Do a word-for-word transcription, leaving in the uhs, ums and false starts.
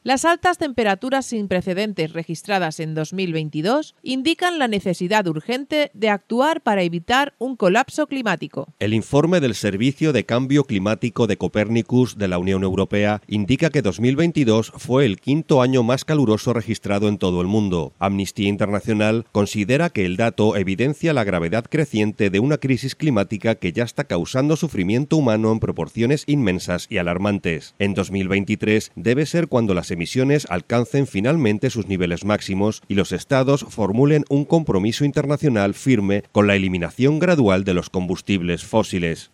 Las altas temperaturas sin precedentes registradas en dos mil veintidós indican la necesidad urgente de actuar para evitar un colapso climático. El informe del Servicio de Cambio Climático de Copernicus de la Unión Europea indica que dos mil veintidós fue el quinto año más caluroso registrado en todo el mundo. Amnistía Internacional considera que el dato evidencia la gravedad creciente de una crisis climática que ya está causando sufrimiento humano en proporciones inmensas y alarmantes. En dos mil veintitrés debe ser cuando las emisiones alcancen finalmente sus niveles máximos y los estados formulen un compromiso internacional firme con la eliminación gradual de los combustibles fósiles.